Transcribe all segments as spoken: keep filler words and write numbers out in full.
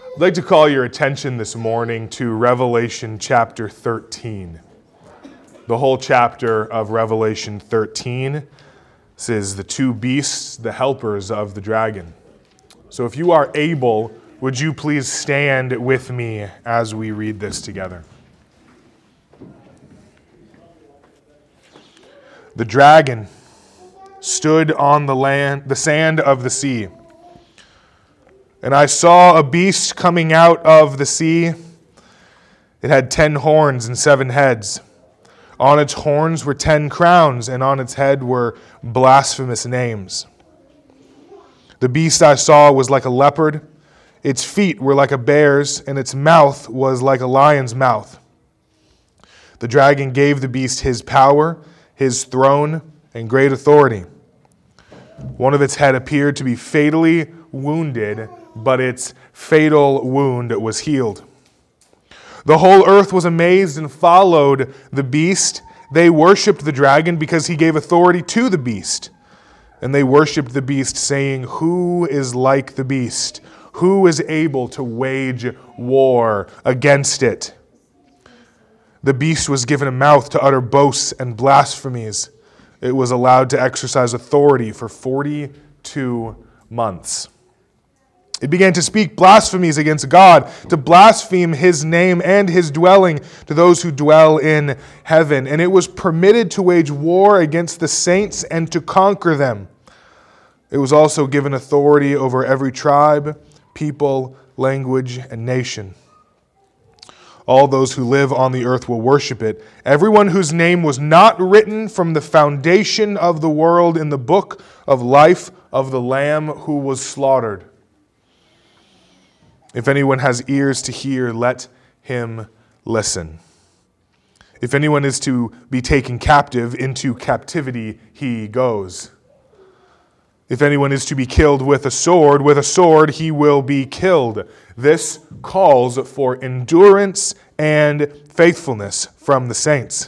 I'd like to call your attention this morning to Revelation chapter thirteen. The whole chapter of Revelation thirteen says the two beasts, the helpers of the dragon. So if you are able, would you please stand with me as we read this together? The dragon stood on the land, the sand of the sea. And I saw a beast coming out of the sea. It had ten horns and seven heads. On its horns were ten crowns, and on its head were blasphemous names. The beast I saw was like a leopard. Its feet were like a bear's, and its mouth was like a lion's mouth. The dragon gave the beast his power, his throne, and great authority. One of its head appeared to be fatally wounded, but its fatal wound was healed. The whole earth was amazed and followed the beast. They worshipped the dragon because he gave authority to the beast. And they worshipped the beast, saying, "Who is like the beast? Who is able to wage war against it?" The beast was given a mouth to utter boasts and blasphemies. It was allowed to exercise authority for forty-two months. It began to speak blasphemies against God, to blaspheme his name and his dwelling to those who dwell in heaven. And it was permitted to wage war against the saints and to conquer them. It was also given authority over every tribe, people, language, and nation. All those who live on the earth will worship it. Everyone whose name was not written from the foundation of the world in the book of life of the Lamb who was slaughtered. If anyone has ears to hear, let him listen. If anyone is to be taken captive, into captivity he goes. If anyone is to be killed with a sword, with a sword he will be killed. This calls for endurance and faithfulness from the saints.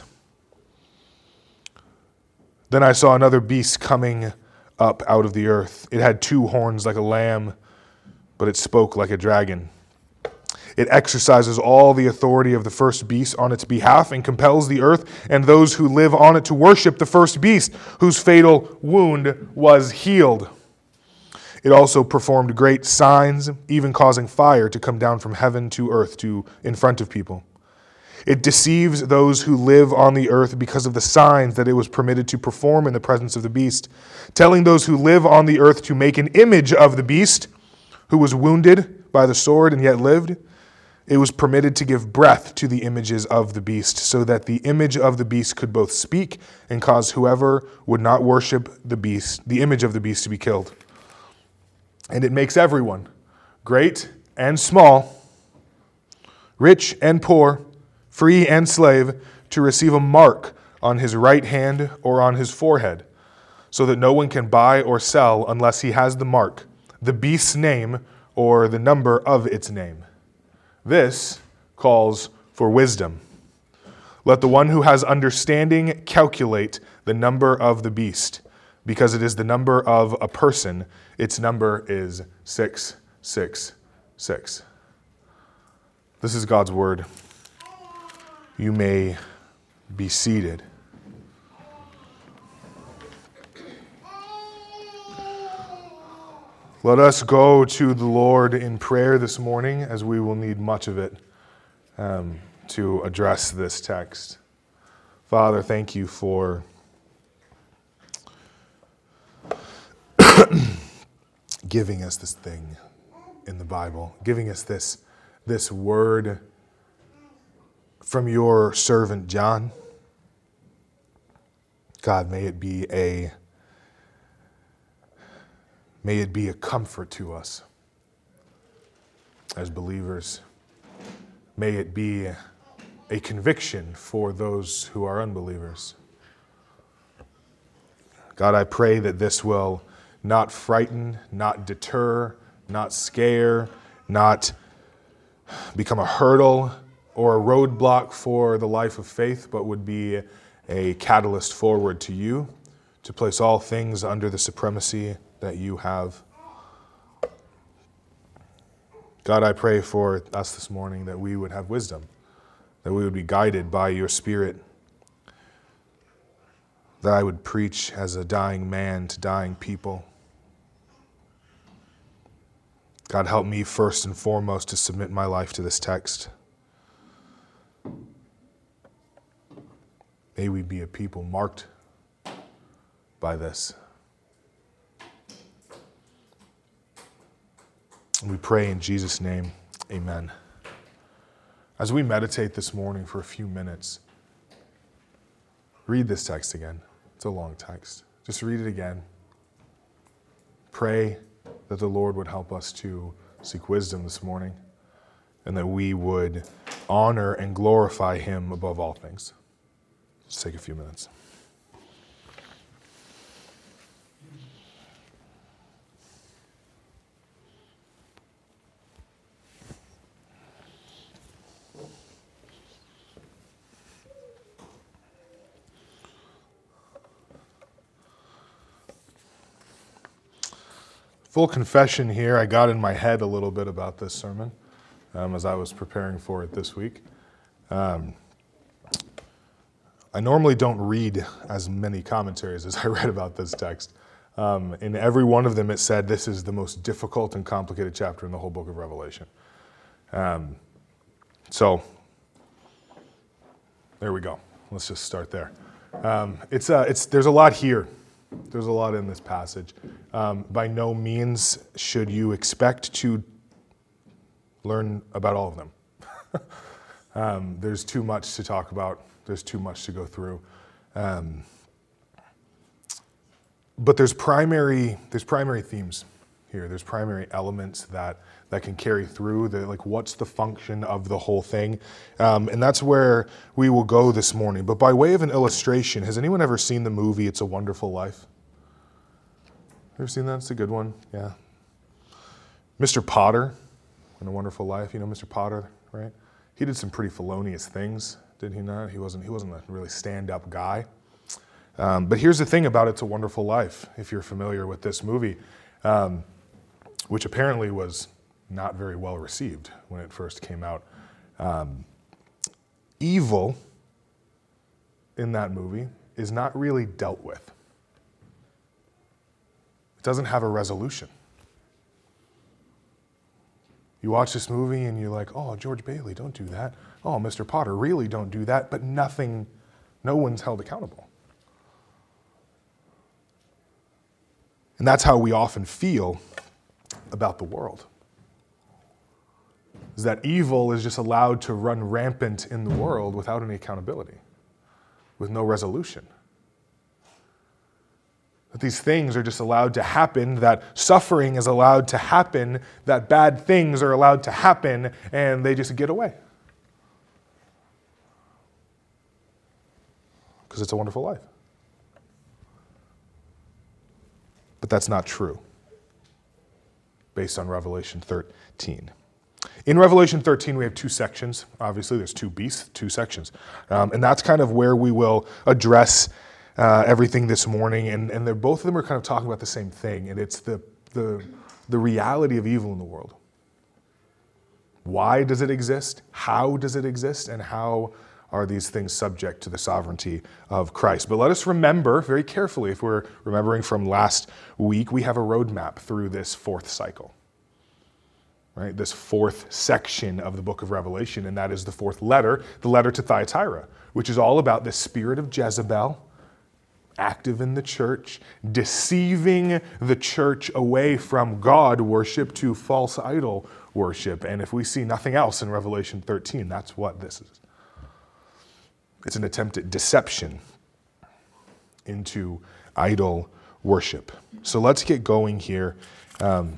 Then I saw another beast coming up out of the earth. It had two horns like a lamb, but it spoke like a dragon. It exercises all the authority of the first beast on its behalf and compels the earth and those who live on it to worship the first beast, whose fatal wound was healed. It also performed great signs, even causing fire to come down from heaven to earth to in front of people. It deceives those who live on the earth because of the signs that it was permitted to perform in the presence of the beast, telling those who live on the earth to make an image of the beast, who was wounded by the sword and yet lived. It was permitted to give breath to the images of the beast, so that the image of the beast could both speak and cause whoever would not worship the beast, the image of the beast, to be killed. And it makes everyone, great and small, rich and poor, free and slave, to receive a mark on his right hand or on his forehead, so that no one can buy or sell unless he has the mark, the beast's name, or the number of its name. This calls for wisdom. Let the one who has understanding calculate the number of the beast, because it is the number of a person. Its number is six six six. This is God's word. You may be seated. Let us go to the Lord in prayer this morning, as we will need much of it um, to address this text. Father, thank you for giving us this thing in the Bible, giving us this, this word from your servant John. God, may it be a May it be a comfort to us as believers. May it be a conviction for those who are unbelievers. God, I pray that this will not frighten, not deter, not scare, not become a hurdle or a roadblock for the life of faith, but would be a catalyst forward to you, to place all things under the supremacy that you have. God, I pray for us this morning that we would have wisdom, that we would be guided by your Spirit, that I would preach as a dying man to dying people. God, help me first and foremost to submit my life to this text. May we be a people marked by this. We pray in Jesus' name, amen. As we meditate this morning for a few minutes, read this text again. It's a long text. Just read it again. Pray that the Lord would help us to seek wisdom this morning and that we would honor and glorify him above all things. Let's take a few minutes. Full confession here, I got in my head a little bit about this sermon um, as I was preparing for it this week. Um, I normally don't read as many commentaries as I read about this text. Um, in every one of them it said this is the most difficult and complicated chapter in the whole book of Revelation. Um, so, there we go. Let's just start there. Um, it's uh, it's there's a lot here. There's a lot in this passage. Um, by no means should you expect to learn about all of them. um, there's too much to talk about. There's too much to go through. Um, but there's primary there's primary themes here. There's primary elements that that can carry through. The, like, what's the function of the whole thing? Um, and that's where we will go this morning. But by way of an illustration, has anyone ever seen the movie It's a Wonderful Life? Ever seen that? It's a good one. Yeah. Mister Potter in A Wonderful Life. You know Mister Potter, right? He did some pretty felonious things, did he not? He wasn't. He wasn't a really stand-up guy. Um, but here's the thing about It's a Wonderful Life. If you're familiar with this movie, um, which apparently was not very well received when it first came out. Um, evil in that movie is not really dealt with. It doesn't have a resolution. You watch this movie and you're like, oh, George Bailey, don't do that. Oh, Mister Potter, really don't do that. But nothing, no one's held accountable. And that's how we often feel about the world. Is that evil is just allowed to run rampant in the world without any accountability, with no resolution. That these things are just allowed to happen, that suffering is allowed to happen, that bad things are allowed to happen, and they just get away. Because it's a wonderful life. But that's not true, based on Revelation thirteen. In Revelation thirteen, we have two sections. Obviously, there's two beasts, two sections. Um, and that's kind of where we will address uh, everything this morning. And, and they're, both of them are kind of talking about the same thing. And it's the, the, the reality of evil in the world. Why does it exist? How does it exist? And how are these things subject to the sovereignty of Christ? But let us remember very carefully, if we're remembering from last week, we have a roadmap through this fourth cycle. Right, this fourth section of the book of Revelation, and that is the fourth letter, the letter to Thyatira, which is all about the spirit of Jezebel, active in the church, deceiving the church away from God worship to false idol worship. And if we see nothing else in Revelation thirteen, that's what this is. It's an attempt at deception into idol worship. So let's get going here. Um,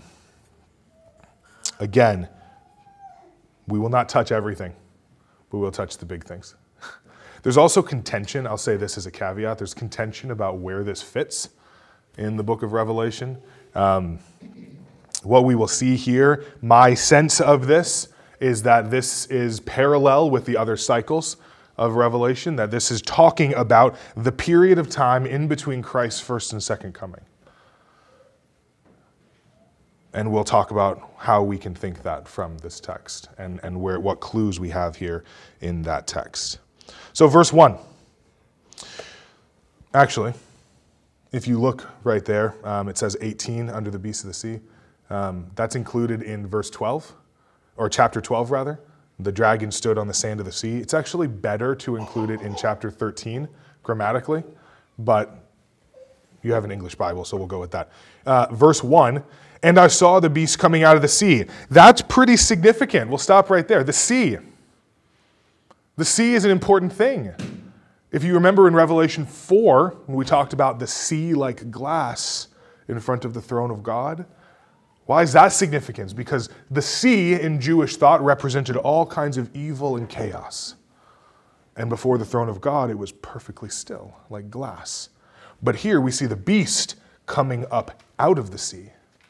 Again, we will not touch everything, but we'll touch the big things. There's also contention. I'll say this as a caveat. There's contention about where this fits in the book of Revelation. Um, what we will see here, my sense of this, is that this is parallel with the other cycles of Revelation, that this is talking about the period of time in between Christ's first and second coming. And we'll talk about how we can think that from this text and, and where what clues we have here in that text. So verse one. Actually, if you look right there, um, it says eighteen under the beast of the sea. Um, that's included in verse twelve, or chapter twelve rather. The dragon stood on the sand of the sea. It's actually better to include it in chapter thirteen grammatically, but you have an English Bible, so we'll go with that. Uh, verse one, and I saw the beast coming out of the sea. That's pretty significant. We'll stop right there. The sea. The sea is an important thing. If you remember in Revelation four, when we talked about the sea like glass in front of the throne of God, why is that significant? Because the sea in Jewish thought represented all kinds of evil and chaos. And before the throne of God, it was perfectly still, like glass. But here we see the beast coming up out of the sea.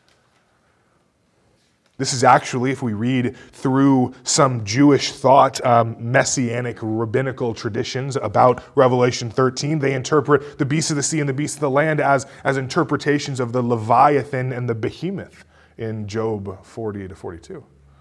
This is actually, if we read through some Jewish thought, um, messianic rabbinical traditions about Revelation thirteen, they interpret the beast of the sea and the beast of the land as, as interpretations of the Leviathan and the behemoth in Job forty to forty-two.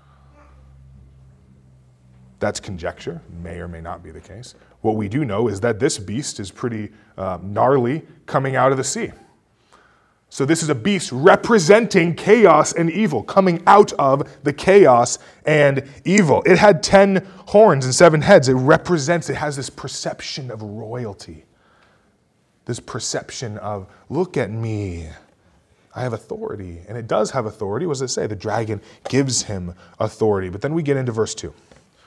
That's conjecture, may or may not be the case. What we do know is that this beast is pretty uh, gnarly coming out of the sea. So this is a beast representing chaos and evil, coming out of the chaos and evil. It had ten horns and seven heads. It represents, it has this perception of royalty. This perception of, look at me, I have authority. And it does have authority. What does it say? The dragon gives him authority. But then we get into verse two.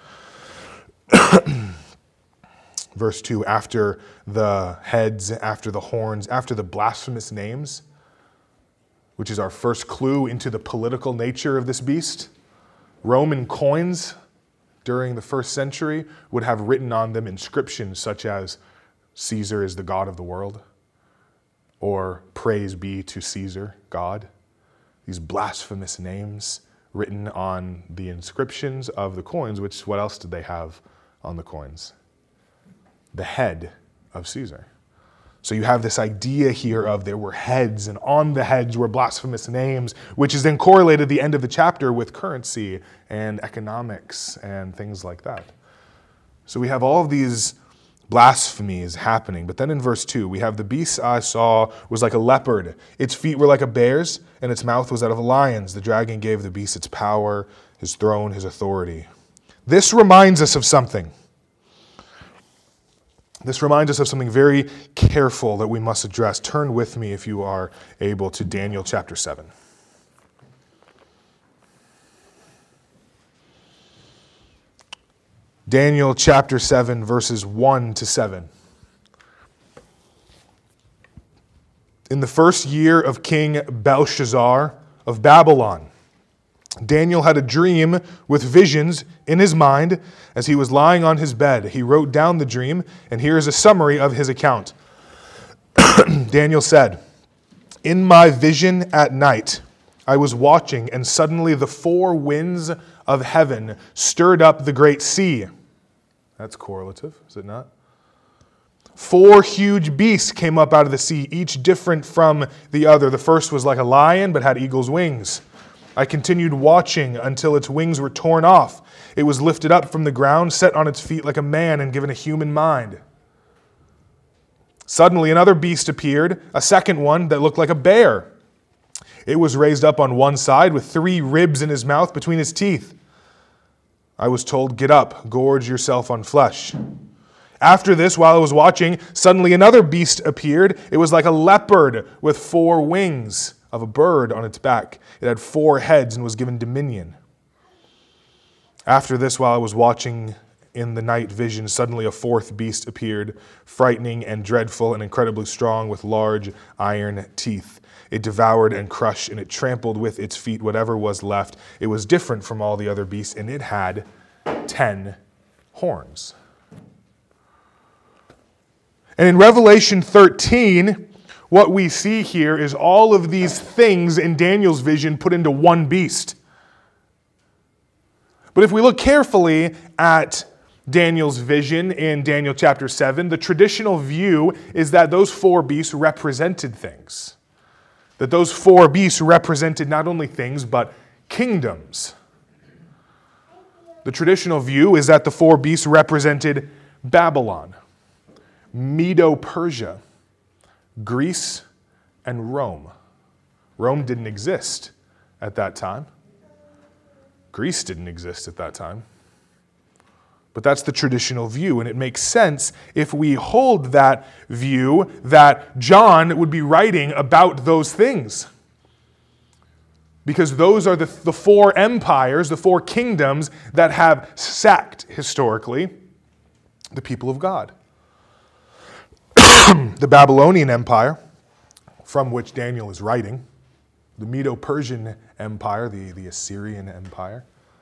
Verse two, after the heads, after the horns, after the blasphemous names, which is our first clue into the political nature of this beast. Roman coins during the first century would have written on them inscriptions such as, Caesar is the God of the world, or praise be to Caesar, God. These blasphemous names written on the inscriptions of the coins, which, what else did they have on the coins? The head of Caesar. So you have this idea here of there were heads, and on the heads were blasphemous names, which is then correlated at the end of the chapter with currency and economics and things like that. So we have all of these blasphemies happening. But then in verse two, we have the beast I saw was like a leopard. Its feet were like a bear's, and its mouth was out of a lion's. The dragon gave the beast its power, his throne, his authority. This reminds us of something. This reminds us of something very careful that we must address. Turn with me, if you are able, to Daniel chapter seven. Daniel chapter seven, verses one to seven. In the first year of King Belshazzar of Babylon, Daniel had a dream with visions in his mind as he was lying on his bed. He wrote down the dream, and here is a summary of his account. Daniel said, "In my vision at night, I was watching, and suddenly the four winds of heaven stirred up the great sea." That's correlative, is it not? Four huge beasts came up out of the sea, each different from the other. The first was like a lion, but had eagle's wings. I continued watching until its wings were torn off. It was lifted up from the ground, set on its feet like a man, and given a human mind. Suddenly another beast appeared, a second one that looked like a bear. It was raised up on one side with three ribs in his mouth between his teeth. I was told, "Get up, gorge yourself on flesh." After this, while I was watching, suddenly another beast appeared. It was like a leopard with four wings of a bird on its back. It had four heads and was given dominion. After this, while I was watching in the night vision, suddenly a fourth beast appeared, frightening and dreadful and incredibly strong, with large iron teeth. It devoured and crushed, and it trampled with its feet whatever was left. It was different from all the other beasts, and it had ten horns. And in Revelation thirteen, what we see here is all of these things in Daniel's vision put into one beast. But if we look carefully at Daniel's vision in Daniel chapter seven, the traditional view is that those four beasts represented things. that those four beasts represented not only things, but kingdoms. The traditional view is that the four beasts represented Babylon, Medo-Persia, Greece, and Rome. Rome didn't exist at that time. Greece didn't exist at that time. But that's the traditional view, and it makes sense if we hold that view that John would be writing about those things. Because those are the, the four empires, the four kingdoms that have sacked, historically, the people of God. The Babylonian Empire, from which Daniel is writing, the Medo-Persian Empire, the, the Assyrian Empire,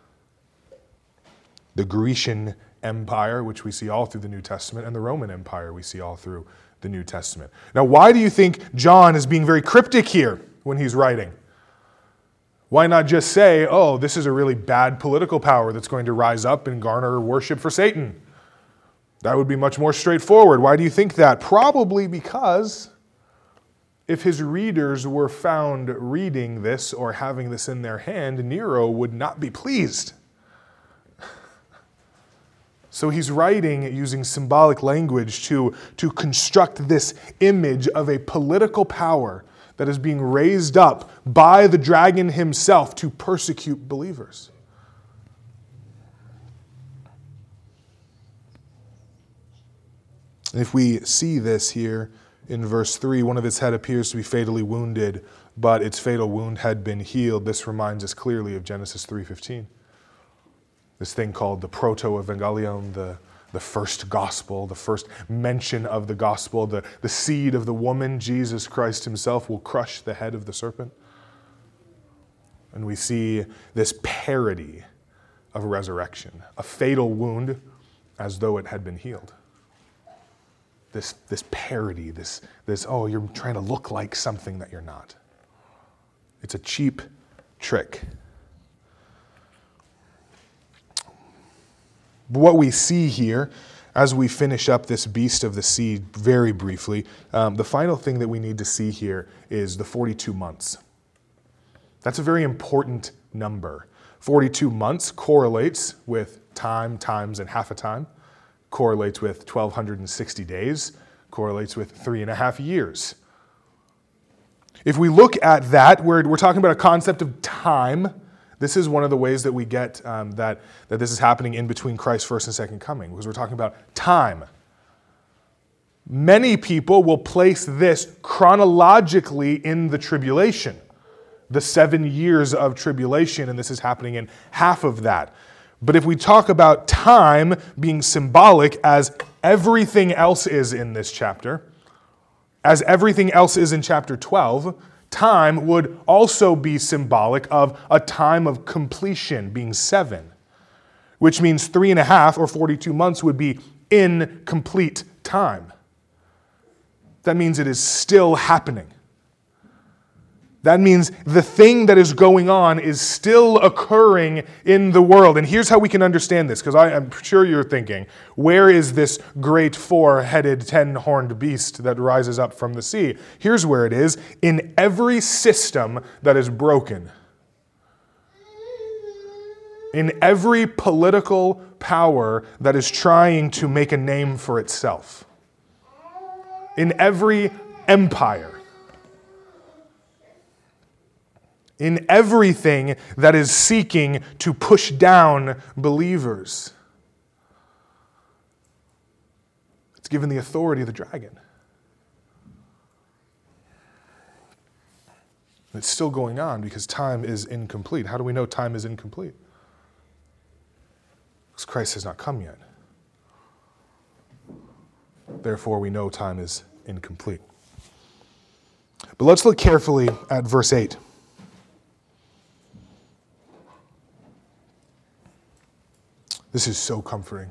the Grecian Empire, which we see all through the New Testament, and the Roman Empire we see all through the New Testament. Now, why do you think John is being very cryptic here when he's writing? Why not just say, oh, this is a really bad political power that's going to rise up and garner worship for Satan? That would be much more straightforward. Why do you think that? Probably because if his readers were found reading this or having this in their hand, Nero would not be pleased. So he's writing using symbolic language to, to construct this image of a political power that is being raised up by the dragon himself to persecute believers. And if we see this here in verse three, one of its head appears to be fatally wounded, but its fatal wound had been healed. This reminds us clearly of Genesis three fifteen. This thing called the proto-evangelion, the, the first gospel, the first mention of the gospel, the, the seed of the woman, Jesus Christ himself, will crush the head of the serpent. And we see this parody of resurrection, a fatal wound as though it had been healed. This, this parody, this, this, oh, you're trying to look like something that you're not. It's a cheap trick. But what we see here, as we finish up this beast of the sea very briefly, um, the final thing that we need to see here is the forty-two months. That's a very important number. forty-two months correlates with time, times, and half a time, correlates with twelve sixty days, correlates with three and a half years. If we look at that, we're, we're talking about a concept of time. This is one of the ways that we get um, that, that this is happening in between Christ's first and second coming, because we're talking about time. Many people will place this chronologically in the tribulation, the seven years of tribulation, and this is happening in half of that. But if we talk about time being symbolic, as everything else is in this chapter, as everything else is in chapter twelve, time would also be symbolic of a time of completion, being seven, which means three and a half or forty-two months would be incomplete time. That means it is still happening. That means the thing that is going on is still occurring in the world. And here's how we can understand this, because I'm sure you're thinking, where is this great four-headed, ten-horned beast that rises up from the sea? Here's where it is. In every system that is broken, in every political power that is trying to make a name for itself, in every empire, in everything that is seeking to push down believers. It's given the authority of the dragon. It's still going on because time is incomplete. How do we know time is incomplete? Because Christ has not come yet. Therefore, we know time is incomplete. But let's look carefully at verse eight. This is so comforting.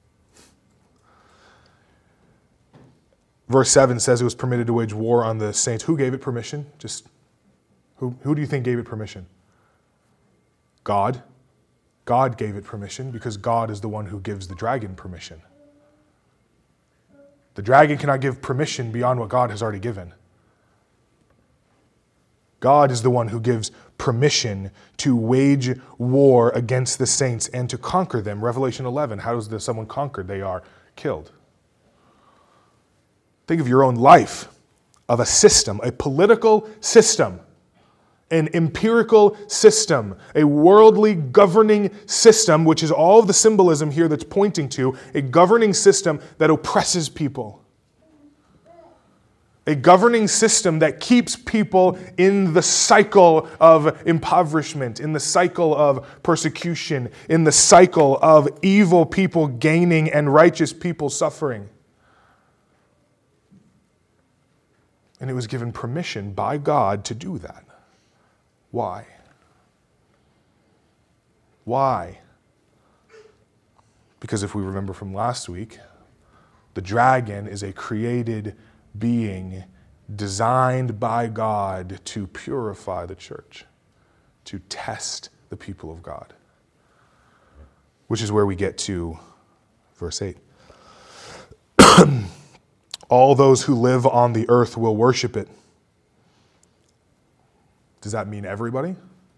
Verse seven says it was permitted to wage war on the saints. Who gave it permission? Just who, who do you think gave it permission? God. God gave it permission because God is the one who gives the dragon permission. The dragon cannot give permission beyond what God has already given. God is the one who gives permission to wage war against the saints and to conquer them. Revelation eleven, how does the, someone conquered? They are killed. Think of your own life, of a system, a political system, an empirical system, a worldly governing system, which is all of the symbolism here that's pointing to, a governing system that oppresses people. A governing system that keeps people in the cycle of impoverishment, in the cycle of persecution, in the cycle of evil people gaining and righteous people suffering. And it was given permission by God to do that. Why? Why? Because if we remember from last week, the dragon is a created being designed by God to purify the church, to test the people of God. Which is where we get to verse eight. All those who live on the earth will worship it. Does that mean everybody?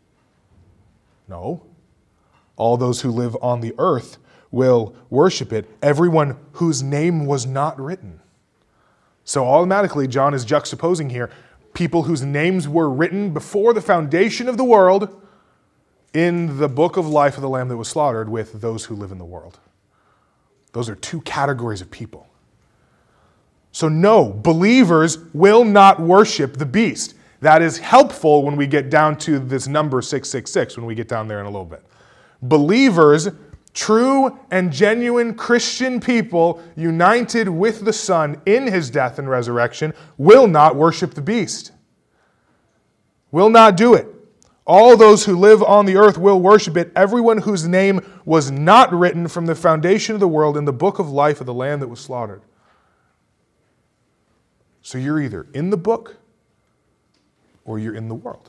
No. All those who live on the earth will worship it, everyone whose name was not written. So automatically, John is juxtaposing here people whose names were written before the foundation of the world in the book of life of the Lamb that was slaughtered with those who live in the world. Those are two categories of people. So no, believers will not worship the beast. That is helpful when we get down to this number six six six, when we get down there in a little bit. Believers, true and genuine Christian people united with the Son in his death and resurrection, will not worship the beast. Will not do it. All those who live on the earth will worship it, everyone whose name was not written from the foundation of the world in the book of life of the Lamb that was slaughtered. So you're either in the book or you're in the world.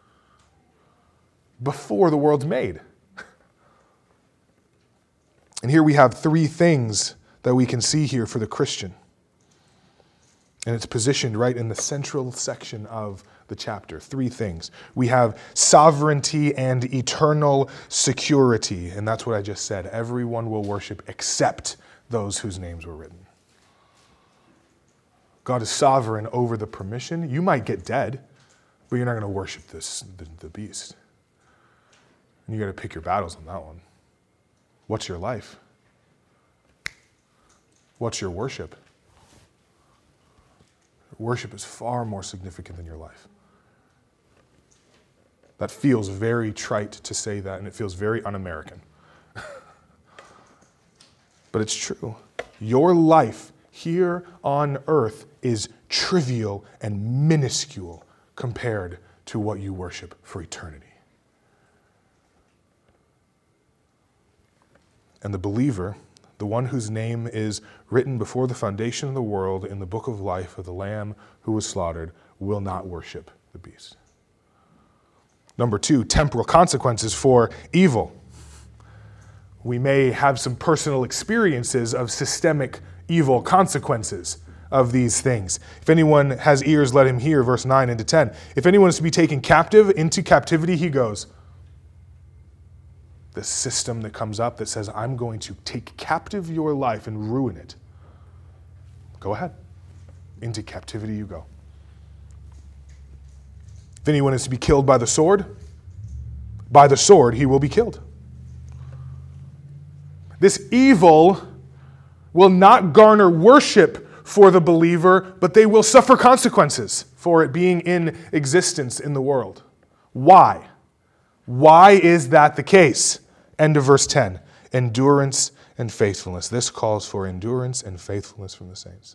Before the world's made. And here we have three things that we can see here for the Christian. And it's positioned right in the central section of the chapter. Three things. We have sovereignty and eternal security. And that's what I just said. Everyone will worship except those whose names were written. God is sovereign over the permission. You might get dead, but you're not going to worship this the, the beast. And you got to pick your battles on that one. What's your life? What's your worship? Worship is far more significant than your life. That feels very trite to say that, and it feels very un-American. But it's true. Your life here on earth is trivial and minuscule compared to what you worship for eternity. And the believer, the one whose name is written before the foundation of the world in the book of life of the Lamb who was slaughtered, will not worship the beast. Number two, temporal consequences for evil. We may have some personal experiences of systemic evil consequences of these things. If anyone has ears, let him hear, verse nine into ten. If anyone is to be taken captive, into captivity he goes. The system that comes up that says, I'm going to take captive your life and ruin it. Go ahead. Into captivity you go. If anyone is to be killed by the sword, by the sword he will be killed. This evil will not garner worship for the believer, but they will suffer consequences for it being in existence in the world. Why? Why is that the case? End of verse ten. Endurance and faithfulness. This calls for endurance and faithfulness from the saints.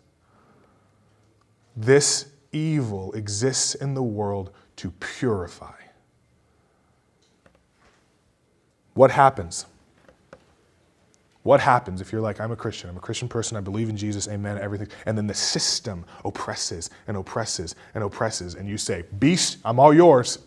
This evil exists in the world to purify. What happens? What happens if you're like, I'm a Christian, I'm a Christian person, I believe in Jesus, amen, everything, and then the system oppresses and oppresses and oppresses, and you say, beast, I'm all yours.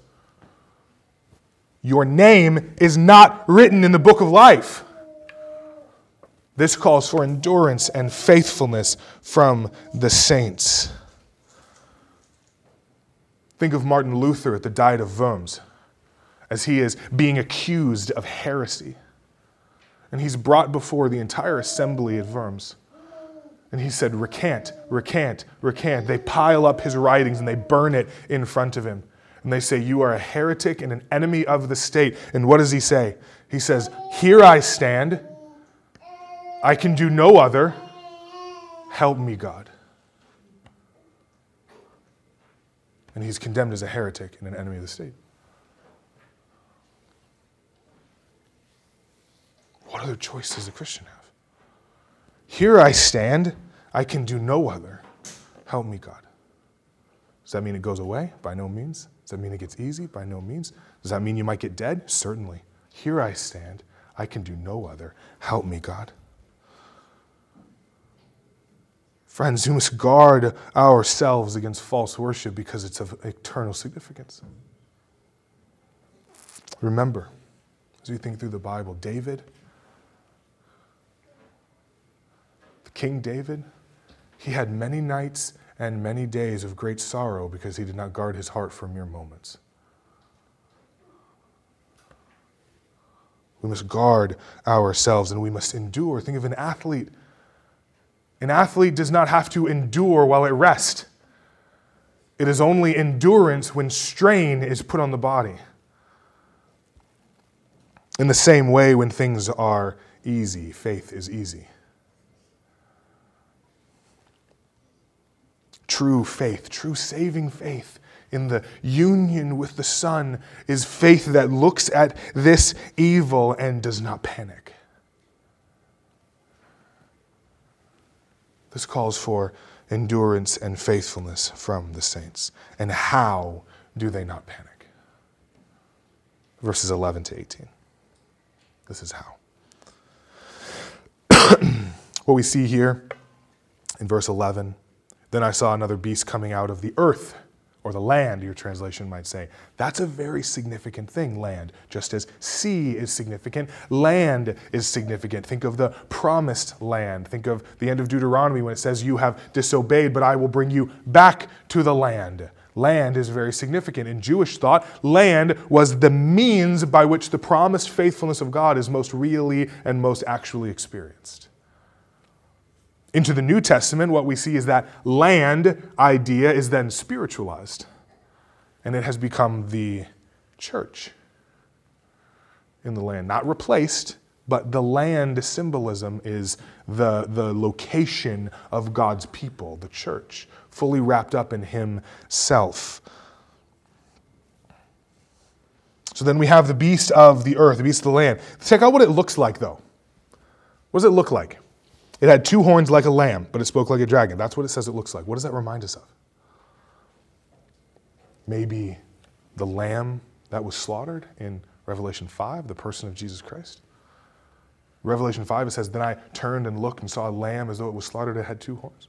Your name is not written in the book of life. This calls for endurance and faithfulness from the saints. Think of Martin Luther at the Diet of Worms as he is being accused of heresy. And he's brought before the entire assembly at Worms. And he said, recant, recant, recant. They pile up his writings and they burn it in front of him. And they say, you are a heretic and an enemy of the state. And what does he say? He says, here I stand. I can do no other. Help me, God. And he's condemned as a heretic and an enemy of the state. What other choice does a Christian have? Here I stand, I can do no other. Help me, God. Does that mean it goes away? By no means. Does that mean it gets easy? By no means. Does that mean you might get dead? Certainly. Here I stand, I can do no other. Help me, God. Friends, we must guard ourselves against false worship because it's of eternal significance. Remember, as we think through the Bible, David, King David, he had many nights and many days of great sorrow because he did not guard his heart for mere moments. We must guard ourselves and we must endure. Think of an athlete. An athlete does not have to endure while at rest. It is only endurance when strain is put on the body. In the same way, when things are easy, faith is easy. True faith, true saving faith in the union with the Son is faith that looks at this evil and does not panic. This calls for endurance and faithfulness from the saints. And how do they not panic? Verses eleven to eighteen. This is how. What we see here in verse eleven, then I saw another beast coming out of the earth, or the land, your translation might say. That's a very significant thing, land. Just as sea is significant, land is significant. Think of the promised land. Think of the end of Deuteronomy when it says, you have disobeyed, but I will bring you back to the land. Land is very significant. In Jewish thought, land was the means by which the promised faithfulness of God is most really and most actually experienced. Into the New Testament, what we see is that land idea is then spiritualized, and it has become the church in the land. Not replaced, but the land symbolism is the, the location of God's people, the church, fully wrapped up in himself. So then we have the beast of the earth, the beast of the land. Check out what it looks like, though. What does it look like? It had two horns like a lamb, but it spoke like a dragon. That's what it says it looks like. What does that remind us of? Maybe the lamb that was slaughtered in Revelation five, the person of Jesus Christ. Revelation five, it says, then I turned and looked and saw a lamb as though it was slaughtered. It had two horns.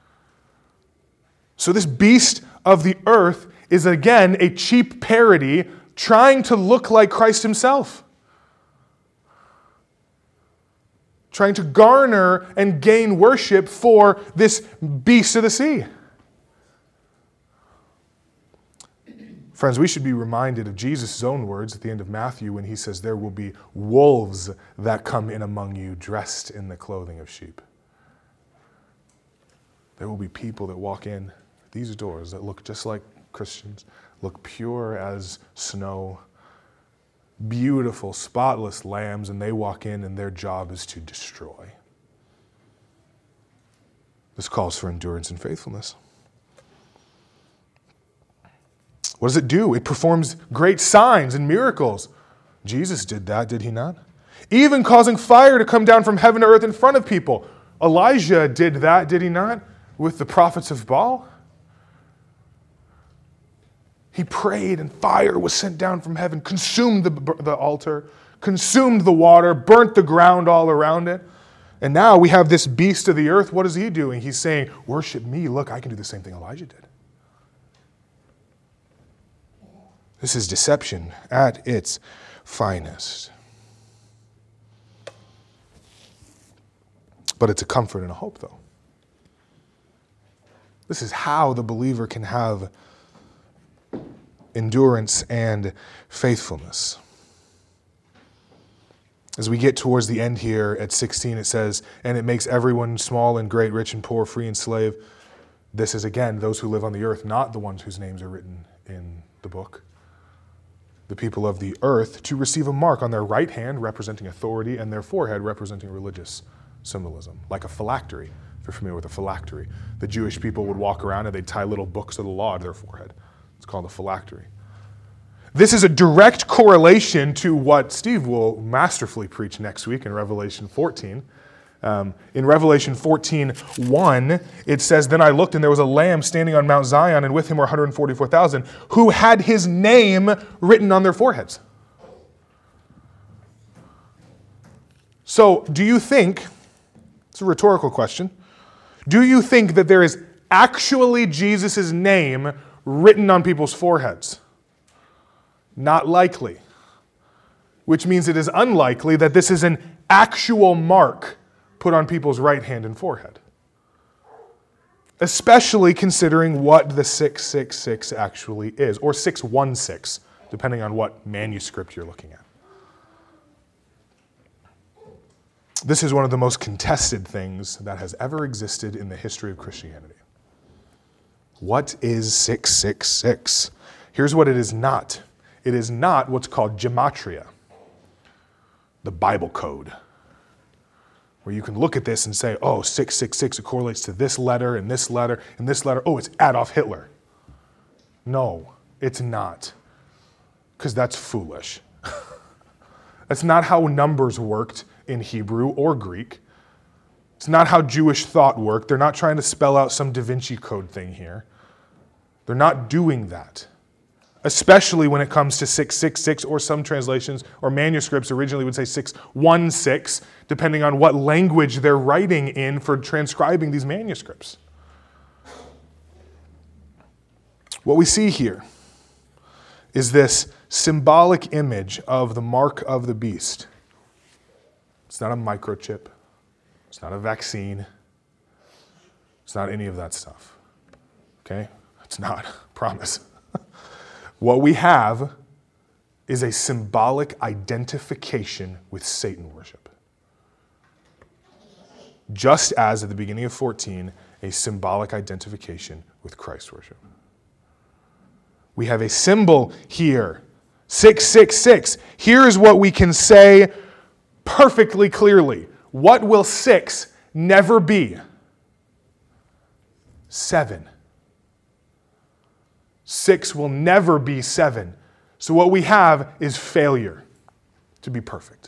So this beast of the earth is again a cheap parody trying to look like Christ himself. Trying to garner and gain worship for this beast of the sea. Friends, we should be reminded of Jesus' own words at the end of Matthew when he says, there will be wolves that come in among you dressed in the clothing of sheep. There will be people that walk in these doors that look just like Christians, look pure as snow, beautiful, spotless lambs, and they walk in and their job is to destroy. This calls for endurance and faithfulness. What does it do? It performs great signs and miracles. Jesus did that, did he not? Even causing fire to come down from heaven to earth in front of people. Elijah did that, did he not? With the prophets of Baal. He prayed and fire was sent down from heaven, consumed the, the altar, consumed the water, burnt the ground all around it. And now we have this beast of the earth. What is he doing? He's saying, worship me. Look, I can do the same thing Elijah did. This is deception at its finest. But it's a comfort and a hope, though. This is how the believer can have endurance, and faithfulness. As we get towards the end here at sixteen, it says, and it makes everyone small and great, rich and poor, free and slave. This is, again, those who live on the earth, not the ones whose names are written in the book. The people of the earth to receive a mark on their right hand representing authority and their forehead representing religious symbolism, like a phylactery. If you're familiar with a phylactery, the Jewish people would walk around and they'd tie little books of the law to their forehead. It's called a phylactery. This is a direct correlation to what Steve will masterfully preach next week in Revelation fourteen. Um, in Revelation fourteen one, it says, then I looked and there was a lamb standing on Mount Zion, and with him were one hundred forty-four thousand who had his name written on their foreheads. So do you think, it's a rhetorical question, do you think that there is actually Jesus' name written on people's foreheads? Not likely. Which means it is unlikely that this is an actual mark put on people's right hand and forehead. Especially considering what the six six six actually is, or six one six, depending on what manuscript you're looking at. This is one of the most contested things that has ever existed in the history of Christianity. What is six six six? Here's what it is not. It is not what's called gematria, the Bible code, where you can look at this and say, oh, six six six, it correlates to this letter and this letter and this letter. Oh, it's Adolf Hitler. No, it's not, because that's foolish. That's not how numbers worked in Hebrew or Greek. It's not how Jewish thought worked. They're not trying to spell out some Da Vinci Code thing here. They're not doing that. Especially when it comes to six six six, or some translations or manuscripts originally would say six one six, depending on what language they're writing in for transcribing these manuscripts. What we see here is this symbolic image of the mark of the beast. It's not a microchip. It's not a vaccine. It's not any of that stuff. Okay? It's not. Promise. What we have is a symbolic identification with Satan worship. Just as at the beginning of fourteen, a symbolic identification with Christ worship. We have a symbol here, six six six. Here is what we can say perfectly clearly. What will six never be? Seven. Six will never be seven. So what we have is failure to be perfect.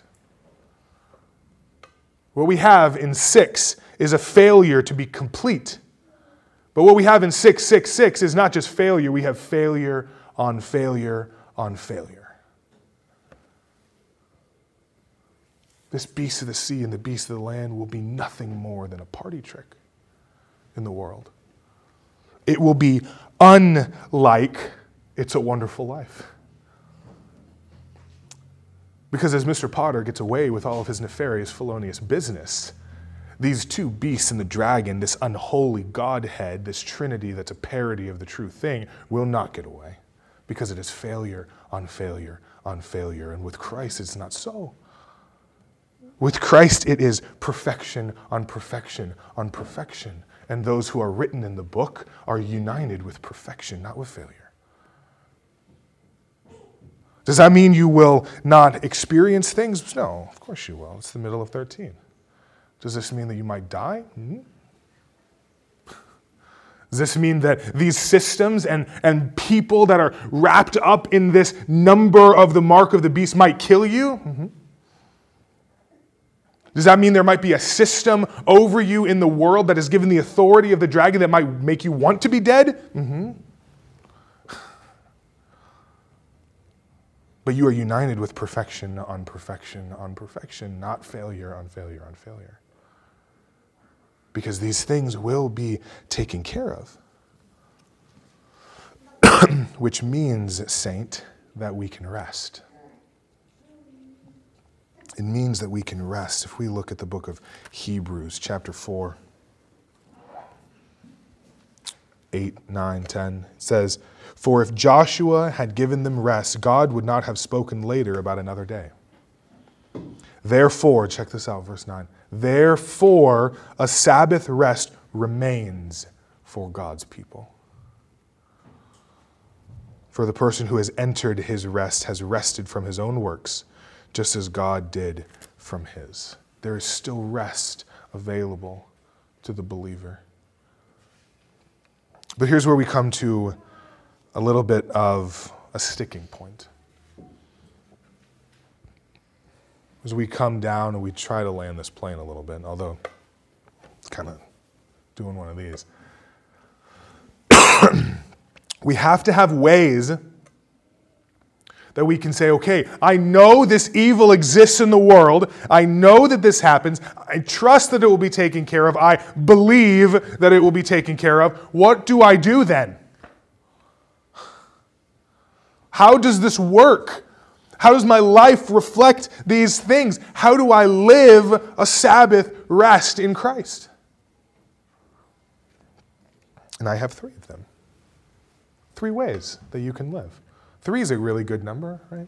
What we have in six is a failure to be complete. But what we have in six six six is not just failure, we have failure on failure on failure. This beast of the sea and the beast of the land will be nothing more than a party trick in the world. It will be unlike It's a Wonderful Life. Because as Mister Potter gets away with all of his nefarious, felonious business, these two beasts and the dragon, this unholy Godhead, this Trinity that's a parody of the true thing, will not get away. Because it is failure on failure on failure. And with Christ, it's not so. With Christ, it is perfection on perfection on perfection. And those who are written in the book are united with perfection, not with failure. Does that mean you will not experience things? No, of course you will. It's the middle of thirteen. Does this mean that you might die? Mm-hmm. Does this mean that these systems and, and people that are wrapped up in this number of the mark of the beast might kill you? Mm-hmm. Does that mean there might be a system over you in the world that is given the authority of the dragon that might make you want to be dead? Mm-hmm. But you are united with perfection on perfection on perfection, not failure on failure on failure. Because these things will be taken care of. Which means, saint, that we can rest. It means that we can rest. If we look at the book of Hebrews, chapter four, eight, nine, ten, it says, For if Joshua had given them rest, God would not have spoken later about another day. Therefore, check this out, verse nine. Therefore, a Sabbath rest remains for God's people. For the person who has entered his rest has rested from his own works, just as God did from his. There is still rest available to the believer. But here's where we come to a little bit of a sticking point. As we come down and we try to land this plane a little bit, although it's kind of doing one of these. We have to have ways that we can say, okay, I know this evil exists in the world. I know that this happens. I trust that it will be taken care of. I believe that it will be taken care of. What do I do then? How does this work? How does my life reflect these things? How do I live a Sabbath rest in Christ? And I have three of them. Three ways that you can live. Three is a really good number, right?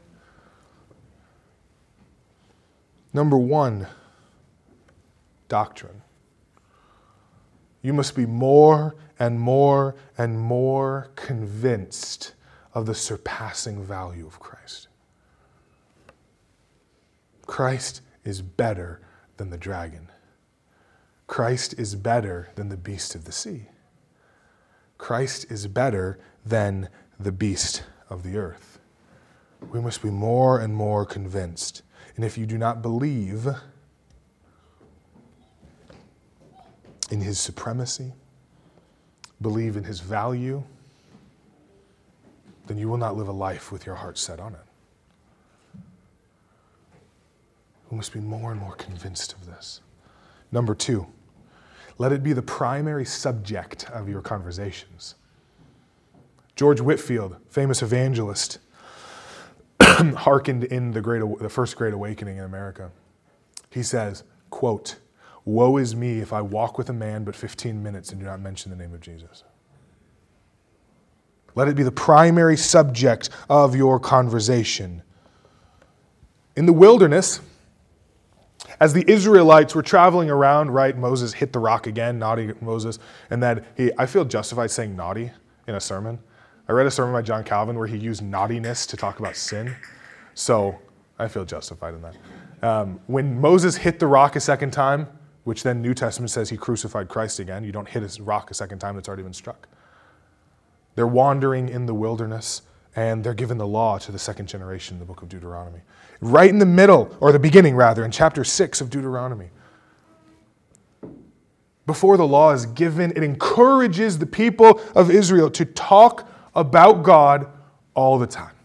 Number one, doctrine. You must be more and more and more convinced of the surpassing value of Christ. Christ is better than the dragon. Christ is better than the beast of the sea. Christ is better than the beast of the earth. We must be more and more convinced. And if you do not believe in his supremacy, believe in his value, then you will not live a life with your heart set on it. We must be more and more convinced of this. Number two, let it be the primary subject of your conversations. George Whitefield, famous evangelist, hearkened in the great, the first Great Awakening in America. He says, quote, "Woe is me if I walk with a man but fifteen minutes and do not mention the name of Jesus." Let it be the primary subject of your conversation. In the wilderness, as the Israelites were traveling around, right, Moses hit the rock again, naughty Moses, and then he, I feel justified saying naughty in a sermon. I read a sermon by John Calvin where he used naughtiness to talk about sin, so I feel justified in that. Um, when Moses hit the rock a second time, which then New Testament says he crucified Christ again, you don't hit a rock a second time that's already been struck. They're wandering in the wilderness, and they're given the law to the second generation in the book of Deuteronomy. Right in the middle, or the beginning rather, in chapter six of Deuteronomy. Before the law is given, it encourages the people of Israel to talk about God all the time.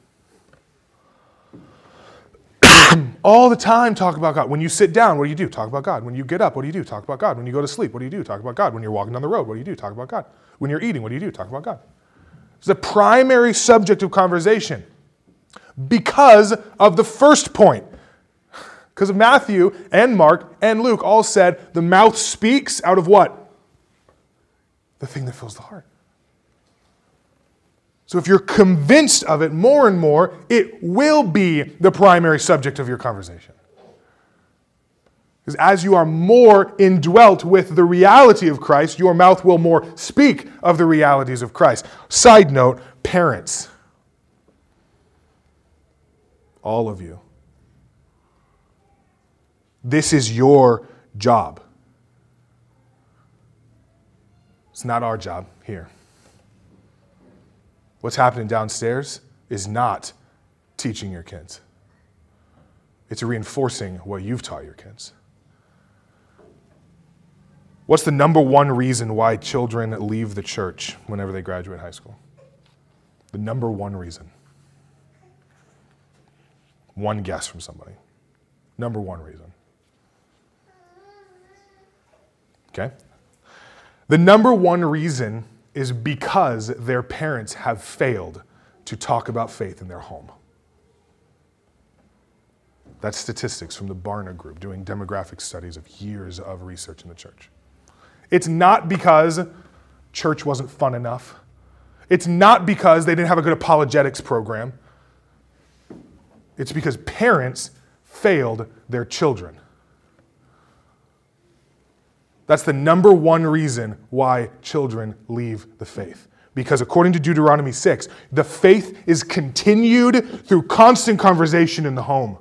All the time talk about God. When you sit down, what do you do? Talk about God. When you get up, what do you do? Talk about God. When you go to sleep, what do you do? Talk about God. When you're walking down the road, what do you do? Talk about God. When you're eating, what do you do? Talk about God. It's the primary subject of conversation because of the first point. Because Matthew and Mark and Luke all said the mouth speaks out of what? The thing that fills the heart. So if you're convinced of it more and more, it will be the primary subject of your conversation. Because as you are more indwelt with the reality of Christ, your mouth will more speak of the realities of Christ. Side note, parents, all of you, this is your job. It's not our job here. What's happening downstairs is not teaching your kids. It's reinforcing what you've taught your kids. What's the number one reason why children leave the church whenever they graduate high school? The number one reason. One guess from somebody. Number one reason. Okay? The number one reason is because their parents have failed to talk about faith in their home. That's statistics from the Barna Group doing demographic studies of years of research in the church. It's not because church wasn't fun enough. It's not because they didn't have a good apologetics program. It's because parents failed their children. That's the number one reason why children leave the faith. Because according to Deuteronomy six, the faith is continued through constant conversation in the home.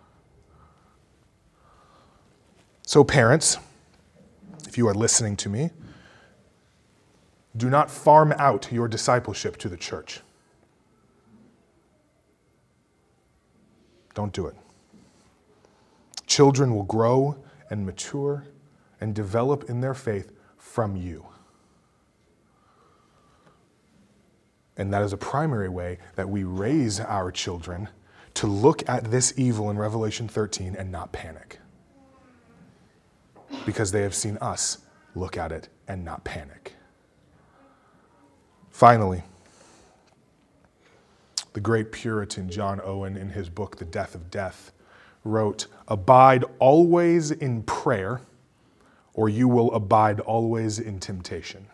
So parents, if you are listening to me, do not farm out your discipleship to the church. Don't do it. Children will grow and mature and develop in their faith from you. And that is a primary way that we raise our children to look at this evil in Revelation thirteen and not panic. Because they have seen us look at it and not panic. Finally, the great Puritan John Owen, in his book, The Death of Death, wrote, "Abide always in prayer, or you will abide always in temptation."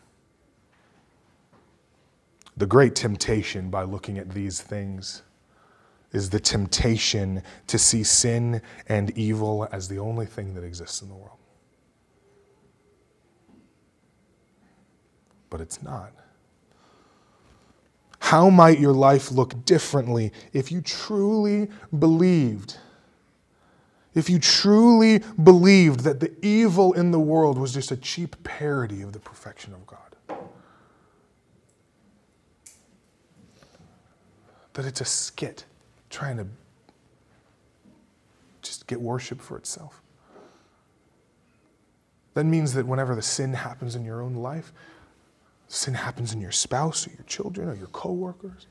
The great temptation by looking at these things is the temptation to see sin and evil as the only thing that exists in the world. But it's not. How might your life look differently if you truly believed, if you truly believed that the evil in the world was just a cheap parody of the perfection of God? That it's a skit trying to just get worship for itself. That means that whenever the sin happens in your own life, sin happens in your spouse or your children or your coworkers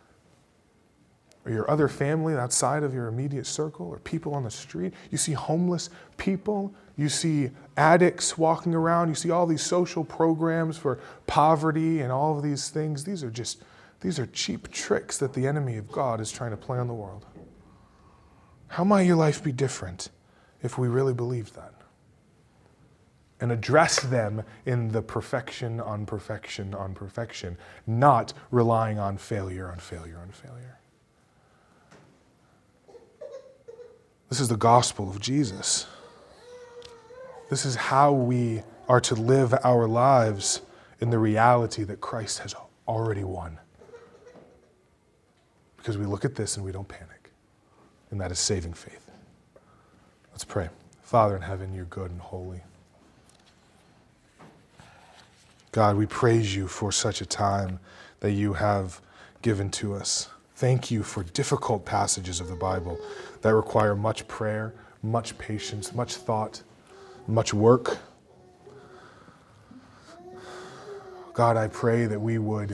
or your other family outside of your immediate circle or people on the street. You see homeless people. You see addicts walking around. You see all these social programs for poverty and all of these things. These are just, these are cheap tricks that the enemy of God is trying to play on the world. How might your life be different if we really believed that? And address them in the perfection on perfection on perfection, not relying on failure on failure on failure. This is the gospel of Jesus. This is how we are to live our lives in the reality that Christ has already won. Because we look at this and we don't panic. And that is saving faith. Let's pray. Father in heaven, you're good and holy. God, we praise you for such a time that you have given to us. Thank you for difficult passages of the Bible that require much prayer, much patience, much thought, much work. God, I pray that we would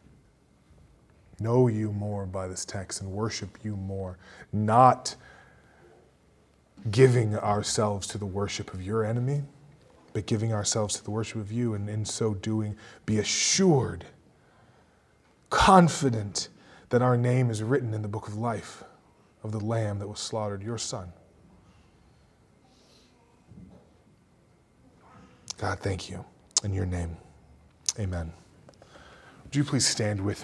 know you more by this text and worship you more, not giving ourselves to the worship of your enemy, but giving ourselves to the worship of you, and in so doing, be assured, confident that our name is written in the book of life of the Lamb that was slaughtered, your Son. God, thank you. In your name, amen. Would you please stand with me?